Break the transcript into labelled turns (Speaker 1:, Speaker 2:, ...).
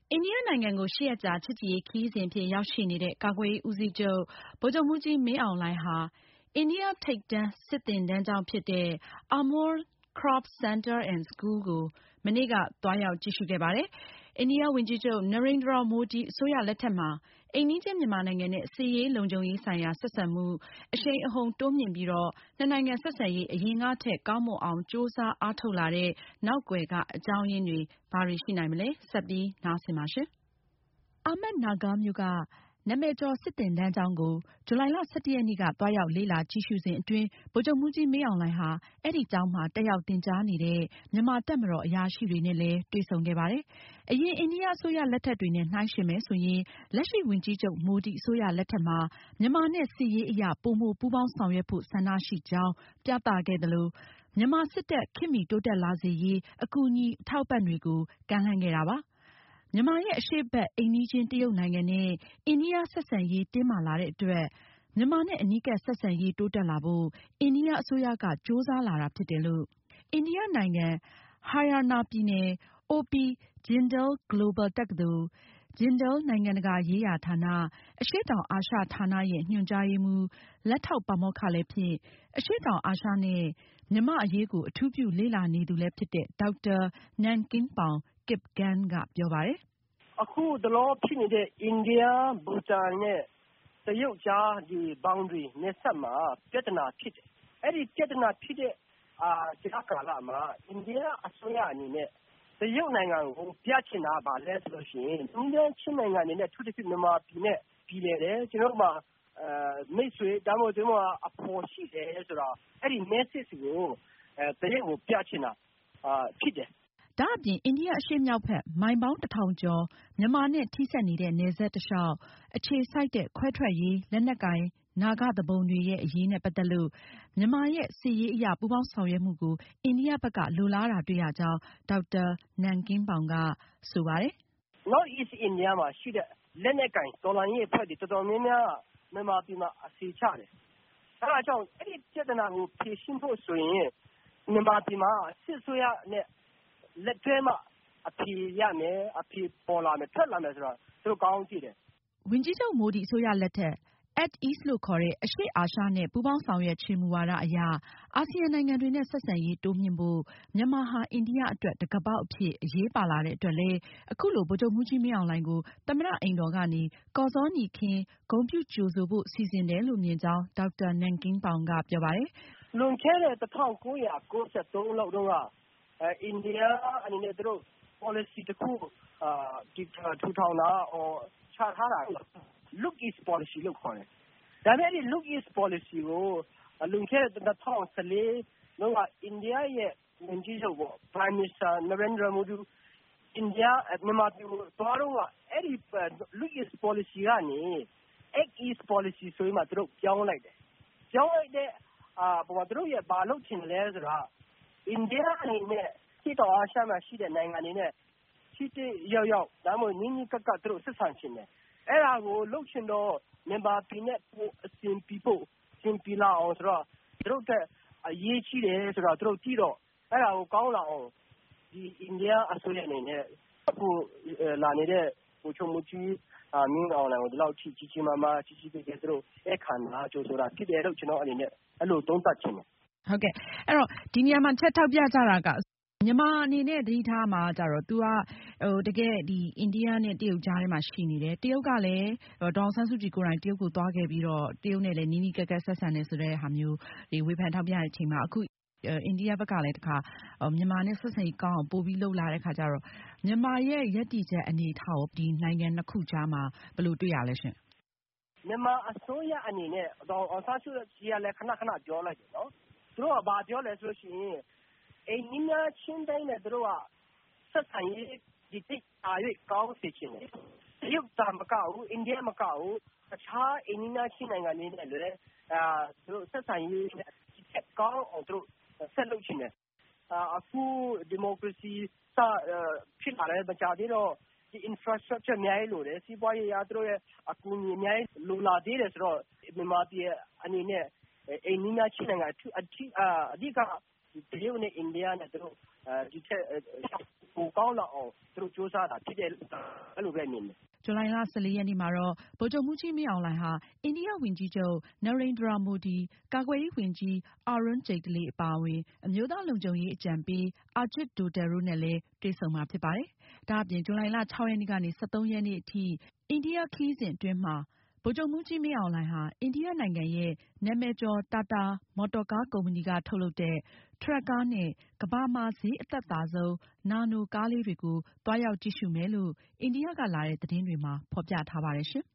Speaker 1: အိန္ဒိယနိုင်ငံကို8 ရက်ကြာချစ်ကြည်ရေးခရီးစဉ်အဖြစ်ရောက်ရှိနေတဲ့ကာကွယ်ရေးဦးစီးချုပ်ဗိုလ်ချုပ်မှူးကြီးမင်းအောင်လှိုင်ဟာအိန္ဒိယထိပ်တန်းစစ်သင်တန်းကျောင်းဖြစ်တဲ့ Armour Craft Center and School ကိုမနေ့ကသွားရောက်ကြည့်ရှုခဲ့ပါတယ်။ အိန္ဒိယဝန်ကြီးချုပ် Narendra Modi အစိုးရလက်ထက်မှာအိမ်နီးချင်းမြန်မာနိုင်ငံနဲ့စစ်ရေးလုံခြုံရေးဆိုင်ရာဆက်ဆံမှုအရှိန်အဟုန်တိုးမြှင့်ပြီးနှစ်နိုင်ငံဆက်ဆံရေးအရင်ကထက်ကောင်းမွန်အောင်ကြိုးစားအားထုတ်လာတဲ့နောက်ကွယ်ကအကြောင်းရင်းတွေဘာတွေရှိနိုင်မလဲ။ဆက်ပြီးနားဆင်ပါရှင်။ Ahmednagar မြို့ကနာမည်ကျော်စစ်သင်တန်းကျောင်းကိုဇူလိုင်လ 11 ရက်နေ့ကသွားရောက်လေ့လာကြည့်ရှုစဉ်အတွင်းဗိုလ်ချုပ်မှူးကြီးမင်းအောင်လှိုင်ဟာအဲဒီကျောင်းမှာတက်ရောက်သင်ကြားနေတဲ့မြန်မာတပ်မတော်အရာရှိတွေနဲ့လည်းတွေ့ဆုံခဲ့ပါတယ်။ အရင်အိန္ဒိယအစိုးရလက်ထက်တွေနဲ့နှိုင်းယှဉ်မယ်ဆိုရင်လက်ရှိဝန်ကြီးချုပ်မိုဒီအစိုးရလက်ထက်မှာမြန်မာနဲ့စစ်ရေးအရပိုမိုပူးပေါင်းဆောင်ရွက်ဖို့ဆန္ဒရှိကြောင်းပြသခဲ့သလိုမြန်မာစစ်တပ်ခေတ်မီတိုးတက်လာစေရေးအကူအညီအထောက်အပံ့တွေကိုကမ်းလှမ်းခဲ့တာပါ။ မြန်မာရဲ့အရှေ့ဘက်အိမ်နီးချင်းတရုတ်နိုင်ငံနဲ့အိန္ဒိယဆက်ဆံရေးတင်းမာလာတဲ့အတွက်မြန်မာနဲ့အနီးကပ်ဆက်ဆံရေးတိုးတက်လာဖို့အိန္ဒိယအစိုးရကကြိုးစားလာတာဖြစ်တယ်လို့အိန္ဒိယနိုင်ငံ Haryana ပြည်နယ် OP Jindal Global တက္ကသိုလ် Jindal နိုင်ငံတကာရေးရာဌာန အရှေ့တောင်အာရှဌာနရဲ့ညွှန်ကြားရေးမှူး လက်ထောက်ပါမောက္ခလည်းဖြစ် အရှေ့တောင်အာရှနဲ့မြန်မာ့အရေးကိုအထူးပြုလေ့လာနေသူလည်းဖြစ်တဲ့ ဒေါက်တာ Nankeen Pong-Kipgen ကပြောပါတယ်
Speaker 2: ။အခုတလောဖြစ်နေတဲ့အိန္ဒိယ၊ဘူတန်နဲ့တရုတ်ကြားဒီ boundary နယ်စပ်မှာပြဿနာဖြစ်တယ်။အဲဒီပြဿနာဖြစ်တဲ့ကြားကာလမှာအိန္ဒိယအစိုးရအနေနဲ့တရုတ်နိုင်ငံကိုပြချင်တာဘာလဲဆိုလို့ရှိရင်အိန္ဒိယချင်းနိုင်ငံအနေနဲ့အထူးသဖြင့်မြန်မာပြည်နဲ့ပြည်လည်တယ်ကျွန်တော်တို့မှာမိတ်ဆွေဒါမှမဟုတ်ကျွန်တော်တို့အဖော်ရှိတယ်ဆိုတော့အဲ့ဒီ message ကိုတရုတ်ကိုပြချင်တာဖြစ်တယ်
Speaker 1: ။ဒါအပြင်အိန္ဒိယအရှေ့မြောက်ဘက်မိုင်ပေါင်း 1000 ကျော်မြန်မာနဲ့ထိစပ်နေတဲ့နယ်စပ်တလျှောက်အခြေစိုက်တဲ့ခွဲထွက်ရေးလက်နက်ကိုင်နာဂသူပုန်တွေရဲ့အရေးနဲ့ပတ်သက်လို့မြန်မာရဲ့စစ်ရေးအရပူးပေါင်းဆောင်ရွက်မှုကိုအိန္ဒိယဘက်ကလိုလားတာတွေ့ရကြောင်းဒေါက်တာ Nankeen Pong ကဆိုပါတယ်
Speaker 2: ။ North East India မှာရှိတဲ့လက်နက်ကိုင်တော်လှန်ရေးအဖွဲ့တွေတော်တော်များများမြန်မာပြည်မှာအခြေချတယ်။အဲဒါကြောင့်အဲဒီပြဿနာကိုဖြေရှင်းဖို့ဆိုရင်မြန်မာပြည်မှာစစ်အစိုးရနဲ့လက်တွဲမှအဖြေရမယ်အဖြေပေါ်လာမယ်ထွက်လာမယ်ဆိုတော့သူတို့ကောင်းကြည့်တယ်
Speaker 1: ။ဝန်ကြီးချုပ်မိုဒီအစိုးရလက်ထက်Act East လို့ခေါ်တဲ့အရှေ့အာရှနဲ့ပူးပေါင်းဆောင်ရွက်ခြင်းမူဝါဒအရအာဆီယံနိုင်ငံတွေနဲ့ဆက်ဆံရေးတိုးမြှင့်ဖို့မြန်မာဟာအိန္ဒိယအတွက်တံခါးပေါက်အဖြစ်အရေးပါလာတဲ့အတွက်လည်းအခုလိုဗိုလ်ချုပ်မှူးကြီးမင်းအောင်လှိုင်ကိုသမ္မတအိမ်တော်ကနေကော်ဇောနီခင်းဂုဏ်ပြုကြိုဆိုဖို့စီစဉ်တယ်လို့မြင်ကြောင်းဒေါက်တာ Nankeen Pong ကပြောပါတယ်
Speaker 2: ။လွန်ခဲ့တဲ့1993လောက်တုန်းကအိန္ဒိယအနေနဲ့သူတို့ policy တခုထူထောင်တာချထားတာ Look East policy လို့ခေါ်တယ်။ဒါပေမဲ့ဒီ Look East policy ကိုလွန်ခဲ့တဲ့2014လောက်ကအိန္ဒိယရဲ့ဝန်ကြီးချုပ်ပေါ့ Prime Minister Narendra Modi အိန္ဒိယမြန်မာပြည်ကိုသွားတော့အဲ့ဒီ Look East policy ကနေ Act East policy ဆိုပြီးမှသူတို့ပြောင်းလိုက်တယ်။ပြောင်းလိုက်တဲ့သူတို့ရဲ့ဘာလုပ်ချင်လဲဆိုတော့အိန္ဒိယအနေနဲ့ရှိတောင်အာရှမှာရှိတဲ့နိုင်ငံတွေနဲ့ရှိတဲ့ရောက်ဒါမှမဟုတ်နီးနီးကပ်သူတို့ဆက်ဆံချင်တယ်။အဲ့ဒါကိုလုပ်ချင်တော့မြန်မာပြည်နဲ့ပိုအဆင်ပြေလာအောင်ဆိုတော့သူတို့ကအရေးကြီးတယ်ဆိုတော့သူတို့ကြည့်တော့အဲ့ဒါကိုကောင်းလာအောင်ဒီအိန္ဒိယအစိုးရအနေနဲ့အခုလာနေတဲ့ဗိုလ်ချုပ်မှူးကြီးမင်းအောင်လှိုင်ကိုဒီလောက်ကြီးမားမားကြီးသူတို့အခမ်းအနားကြိုဆိုတာဖြစ်တယ်လို့ကျွန်တော်အနေနဲ့အဲ့လိုသုံးသပ်ချင်တယ်
Speaker 1: ။ဟုတ်ကဲ့အဲ့တော့ဒီနေရာမှာချက်ထောက်ပြကြတာကမြန်မာအနေနဲ့သတိထားမှာကြတော့သူကတကယ်ဒီအိန္ဒိယနဲ့တရုတ်ကြားထဲမှာရှိနေတယ်တရုတ်ကလည်းဒေါ်အောင်ဆန်းစုကြည်ကိုယ်တိုင်တရုတ်ကိုသွားခဲ့ပြီးတော့တရုတ်နဲ့လည်းနီးနီးကပ်ကပ်ဆက်ဆံတယ်ဆိုတဲ့ဟာမျိုးဝေဖန်ထောက်ပြတဲ့အချိန်မှာအခုအိန္ဒိယဘက်ကလည်းတခါမြန်မာနဲ့ဆက်ဆံရေးကောင်းအောင်ပိုပြီးလှုပ်လာတဲ့ခါကျတော့မြန်မာရဲ့ရပ်တည်ချက်အနေအထားကိုဒီနိုင်ငံနှစ်ခုကြားမှာဘယ်လိုတွေ့ရလဲရှင်
Speaker 2: ။မြန်မာအစိုးရအနေနဲ့ဒေါ်အောင်ဆန်းစုကြည်ကလည်းခဏပြောလိုက်တယ်နော်။သူတို့ကဘာပြောလဲဆိုလို့ရှိရင်အိန္ဒိယချင်းတိုင်းနဲ့သူတို့ကဆက်ဆံရေးဒီတိတ်အား၍ကောင်းစေချင်တယ်။တရုတ်သာမကဘူးအိန္ဒိယမကဘူးအခြားအိန္ဒိယချင်းနိုင်ငံတွေနဲ့လည်းသူတို့ဆက်ဆံရေးကောင်းအောင်သူတို့ဆက်လုပ်ချင်တယ်။အခုဒီမိုကရေစီဖြစ်လာတဲ့မကြသေးတော့ဒီ infrastructure အများကြီးလိုတယ်စီးပွားရေးသူတို့ရဲ့အကူအညီအများကြီးလိုလာသေးတယ်ဆိုတော့မြန်မာပြည်အနေနဲ့အိန္ဒိယချင်းနိုင်ငံအဓိကတရုတ်နဲ့အိန္ဒိယနဲ့သူတို့ဒီထက်ပိုကောင်းလောက်အောင်သူတို့စူးစမ်းတာဖြစ်တယ်အဲ့လိုပဲမြင်တယ်
Speaker 1: ဇူလိုင်လ 14 ရက်နေ့မှာတော့ ဗိုလ်ချုပ်မှူးကြီးမင်းအောင်လှိုင်ဟာ အိန္ဒိယဝန်ကြီးချုပ် Narendra Modi ၊ ကာကွယ်ရေးဝန်ကြီး Arun Jaitley အပါအဝင် အမျိုးသားလုံခြုံရေးအကြံပေး Ajit Dodal တို့နဲ့လည်းတွေ့ဆုံမှာဖြစ်ပါတယ်။ ဒါအပြင် ဇူလိုင်လ 6 ရက်နေ့ကနေ 13 ရက်နေ့အထိ အိန္ဒိယခရီးစဉ်အတွင်းမှာ ဗိုလ်ချုပ်မှူးကြီးမင်းအောင်လှိုင်ဟာ အိန္ဒိယနိုင်ငံရဲ့ နာမည်ကျော် Tata မော်တော်ကားကုမ္ပဏီကထုတ်လုပ်တဲ့ ထရပ်ကားနဲ့ ကမ္ဘာမှာဈေးအသက်သာဆုံး နာနိုကားလေးတွေကို သွားရောက်ကြည့်ရှုမယ်လို့ အိန္ဒိယကလာတဲ့သတင်းတွေမှာ ဖေါ်ပြထားပါတယ်ရှင်